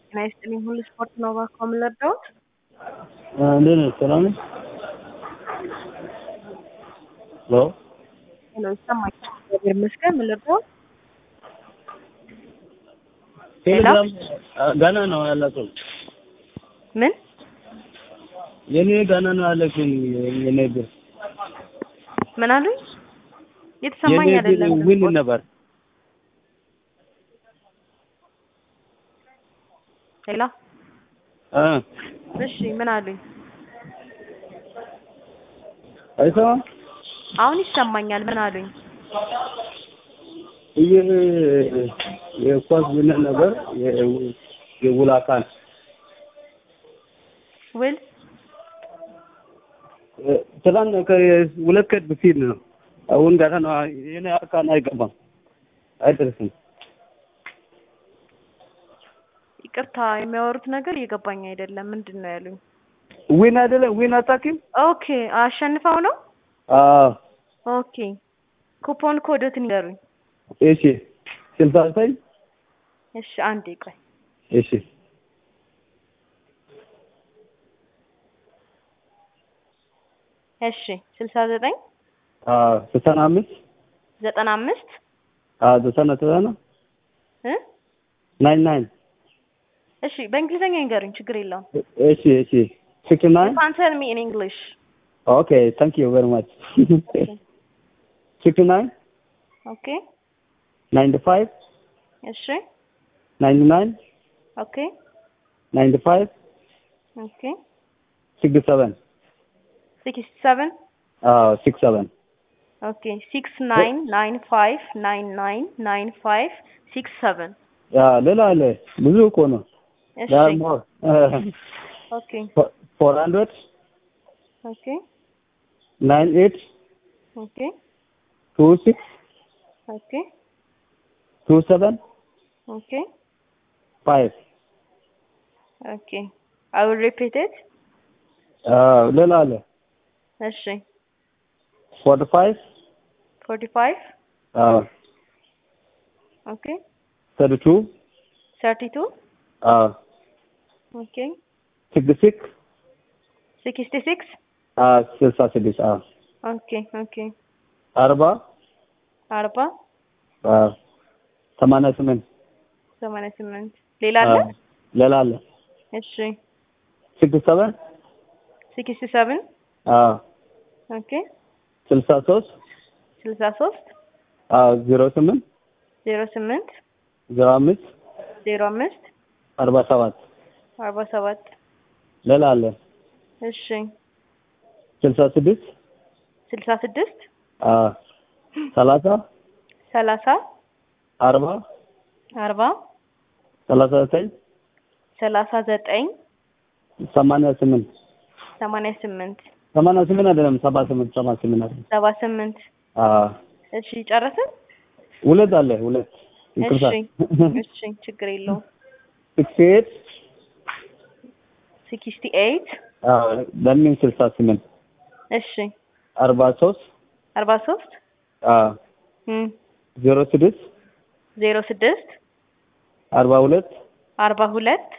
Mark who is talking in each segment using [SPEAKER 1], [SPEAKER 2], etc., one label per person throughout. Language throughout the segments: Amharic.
[SPEAKER 1] ጤና ይስጥልኝ ሁሉ ስፖርት ነው እባክዎ ምን ልርዳዎት?
[SPEAKER 2] እንዴት ነሽ? ሰላም ነሽ? ሄሎ
[SPEAKER 1] ሄሎ ይሰማኛል እግዚአብሔር ይመስገን ምን ልርዳዎት?
[SPEAKER 2] ቴሌግራም ገና ነው ያላችሁ?
[SPEAKER 1] ምን?
[SPEAKER 2] የኔ ገና ነው ያለችኝ የኔ ብር
[SPEAKER 1] ምን አሉኝ? የተሰማኝ አይደለም
[SPEAKER 2] ምን ነበር?
[SPEAKER 1] ሄሎ እሺ ምን አሉኝ?
[SPEAKER 2] አይሰማም?
[SPEAKER 1] አሁን ይሰማኛል ምን አሉኝ?
[SPEAKER 2] የኳስ ምን ነበር? የውል አካል
[SPEAKER 1] ውል
[SPEAKER 2] ትላንት ከሁለት ቀን በፊት ነው። አሁን ገና ነው የኔ አካል አይገባም አይደርስም።
[SPEAKER 1] ይቅርታ የሚያወሩት ነገር እየገባኝ አይደለም ምንድነው ያሉኝ?
[SPEAKER 2] ዊን አይደለም ዊን አታውቂም?
[SPEAKER 1] ኦኬ አሸንፈው ነው?
[SPEAKER 2] አዎ
[SPEAKER 1] ኦኬ ኩፖን ኮዶትን ይገሩኝ።
[SPEAKER 2] እሺ 69
[SPEAKER 1] እሺ አንዴ ቆይ
[SPEAKER 2] እሺ
[SPEAKER 1] እሺ 69
[SPEAKER 2] 95
[SPEAKER 1] 95
[SPEAKER 2] 99 99
[SPEAKER 1] እሺ በእንግሊዘኛ ይንገሩኝ ችግር የለውም።
[SPEAKER 2] እሺ እሺ 69
[SPEAKER 1] You can tell me in English.
[SPEAKER 2] Okay, thank you very much. 69
[SPEAKER 1] Okay
[SPEAKER 2] 95
[SPEAKER 1] እሺ
[SPEAKER 2] 99
[SPEAKER 1] Okay
[SPEAKER 2] 95
[SPEAKER 1] Okay
[SPEAKER 2] 67
[SPEAKER 1] 67
[SPEAKER 2] 67
[SPEAKER 1] Okay 6995999567
[SPEAKER 2] ሌላ አለ ብዙ እኮ ነው።
[SPEAKER 1] እሺ Okay
[SPEAKER 2] 400
[SPEAKER 1] Okay
[SPEAKER 2] 98
[SPEAKER 1] Okay
[SPEAKER 2] 26
[SPEAKER 1] Okay
[SPEAKER 2] 27
[SPEAKER 1] Okay
[SPEAKER 2] 5
[SPEAKER 1] Okay I will repeat it.
[SPEAKER 2] ሌላ አለ
[SPEAKER 1] እሺ
[SPEAKER 2] 45
[SPEAKER 1] 45 Okay
[SPEAKER 2] 32
[SPEAKER 1] 32 Okay
[SPEAKER 2] 66
[SPEAKER 1] 66
[SPEAKER 2] 66
[SPEAKER 1] Okay Okay
[SPEAKER 2] 40
[SPEAKER 1] 40
[SPEAKER 2] 88
[SPEAKER 1] 88 ሌላ አለ?
[SPEAKER 2] ሌላ አለ
[SPEAKER 1] እሺ
[SPEAKER 2] 67
[SPEAKER 1] 67 Okay
[SPEAKER 2] 63
[SPEAKER 1] 63
[SPEAKER 2] 08
[SPEAKER 1] 08
[SPEAKER 2] 05
[SPEAKER 1] 05
[SPEAKER 2] 47
[SPEAKER 1] 47
[SPEAKER 2] ሌላ አለ
[SPEAKER 1] እሺ
[SPEAKER 2] 66
[SPEAKER 1] 66
[SPEAKER 2] 30
[SPEAKER 1] 30
[SPEAKER 2] 40
[SPEAKER 1] 40
[SPEAKER 2] 39
[SPEAKER 1] 39
[SPEAKER 2] 88
[SPEAKER 1] 88
[SPEAKER 2] 88 አይደለም 78 78
[SPEAKER 1] 78 እሺ ጨረስን?
[SPEAKER 2] ሁለት አለ ሁለት
[SPEAKER 1] እሺ እሺ ችግር የለውም
[SPEAKER 2] 68
[SPEAKER 1] 68
[SPEAKER 2] ለምን 68
[SPEAKER 1] እሺ
[SPEAKER 2] 43
[SPEAKER 1] 43
[SPEAKER 2] 06
[SPEAKER 1] 06
[SPEAKER 2] 42
[SPEAKER 1] 42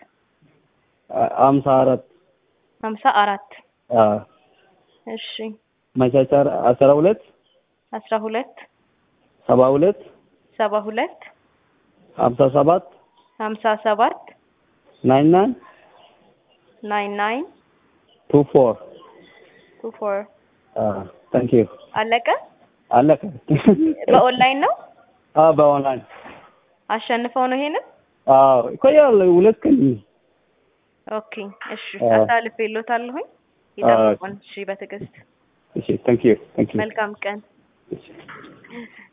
[SPEAKER 2] 54
[SPEAKER 1] 54 እሺ
[SPEAKER 2] መቻቻር 12
[SPEAKER 1] 12
[SPEAKER 2] 72
[SPEAKER 1] 72
[SPEAKER 2] 57
[SPEAKER 1] 57
[SPEAKER 2] 99
[SPEAKER 1] 99
[SPEAKER 2] 24
[SPEAKER 1] 24
[SPEAKER 2] ታንክ ዩ
[SPEAKER 1] አለቀ?
[SPEAKER 2] አለቀ።
[SPEAKER 1] በኦንላይን ነው?
[SPEAKER 2] በኦንላይን
[SPEAKER 1] አሸንፈው ነው ይሄንን?
[SPEAKER 2] ቆያል ሁለት ቀን።
[SPEAKER 1] ኦኬ እሺ አሳልፌልዎታለሁኝ ይጠብቁን። እሺ በትዕግስት
[SPEAKER 2] እሺ ታንክ ዩ
[SPEAKER 1] መልካም ቀን።
[SPEAKER 2] እሺ